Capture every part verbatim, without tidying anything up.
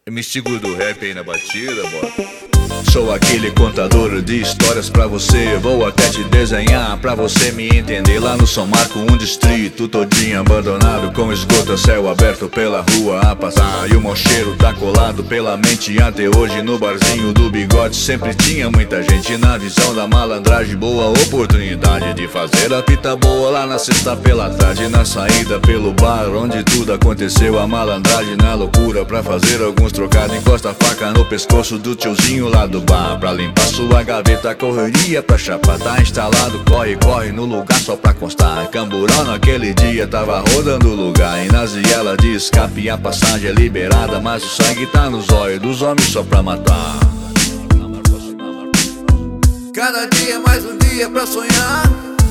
Me seguro do rap aí na batida, bora. Sou aquele contador de histórias pra você. Vou até te desenhar pra você me entender. Lá no São Marco, um distrito todinho abandonado, com esgoto a céu aberto pela rua a passar. E o mau cheiro tá colado pela mente até hoje. No barzinho do Bigode sempre tinha muita gente. Na visão da malandragem, boa oportunidade de fazer a fita boa lá na sexta pela tarde. Na saída pelo bar onde tudo aconteceu, a malandragem na loucura pra fazer alguns trocados. Encosta a faca no pescoço do tiozinho lá do bar pra limpar sua gaveta, correria pra chapa. Tá instalado, corre, corre no lugar só pra constar. Camburão naquele dia tava rodando o lugar. E nas vielas de escape a passagem é liberada, mas o sangue tá nos olhos dos homens só pra matar. Cada dia mais um dia pra sonhar,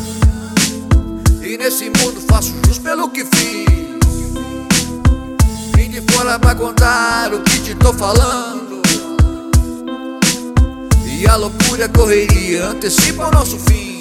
e nesse mundo faço jus pelo que fiz. Vim de fora pra contar o que te tô falando, e a loucura e a correria antecipa o nosso fim.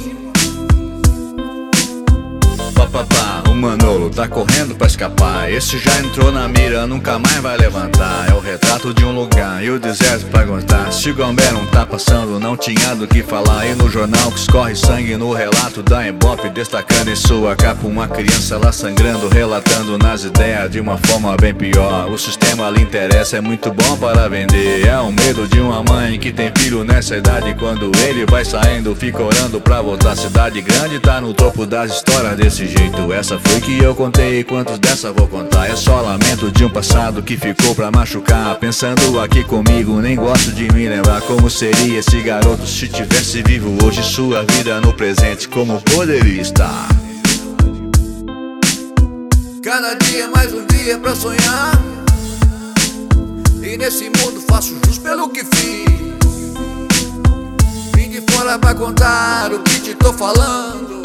Papapá, o Manolo tá correndo pra escapar. Esse já entrou na mira, nunca mais vai levantar. É o retrato de um lugar e o deserto pra aguentar. Se o Gambé não tá passando, não tinha do que falar. E no jornal que escorre sangue no relato da Ibope, destacando em sua capa uma criança lá sangrando, relatando nas ideias de uma forma bem pior. O sistema lhe interessa, é muito bom para vender. É o medo de uma mãe que tem filho nessa idade. Quando ele vai saindo, fica orando pra voltar. Cidade grande tá no topo das histórias desse jeito. Essa foi que eu contei, e quantos dessa vou contar? É só lamento de um passado que ficou pra machucar. Pensando aqui comigo, nem gosto de me lembrar como seria esse garoto se tivesse vivo hoje. Sua vida no presente, como poderia estar? Cada dia mais um dia pra sonhar, e nesse mundo faço jus pelo que fiz. Vim de fora pra contar o que te tô falando,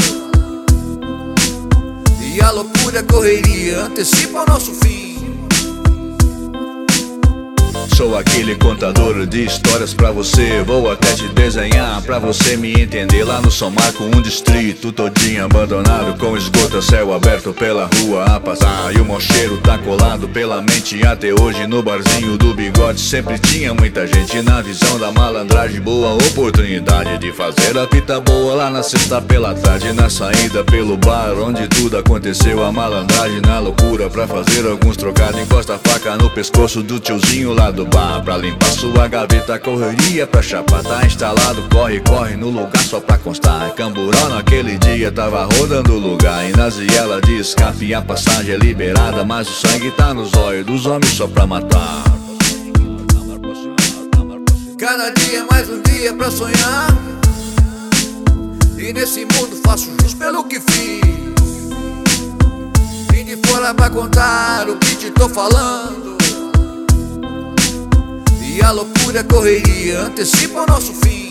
e a loucura e a correria antecipa o nosso fim. Sou aquele contador de histórias pra você. Vou até te desenhar pra você me entender. Lá no São Marco, um distrito todinho abandonado, com esgoto a céu aberto pela rua a passar. E o mau cheiro tá colado pela mente até hoje. No barzinho do Bigode sempre tinha muita gente. Na visão da malandragem, boa oportunidade de fazer a fita boa lá na sexta pela tarde. Na saída pelo bar onde tudo aconteceu, a malandragem na loucura pra fazer alguns trocados. Encosta a faca no pescoço do tiozinho lá do bar pra limpar sua gaveta, correria pra chapa. Tá instalado, corre, corre no lugar só pra constar. Camburão naquele dia tava rodando o lugar. E nas vielas de escape a passagem é liberada, mas o sangue tá nos olhos dos homens só pra matar. Cada dia mais um dia pra sonhar, e nesse mundo faço jus pelo que fiz. Vim de fora pra contar o que te tô falando, e a loucura e a correria antecipa o nosso fim.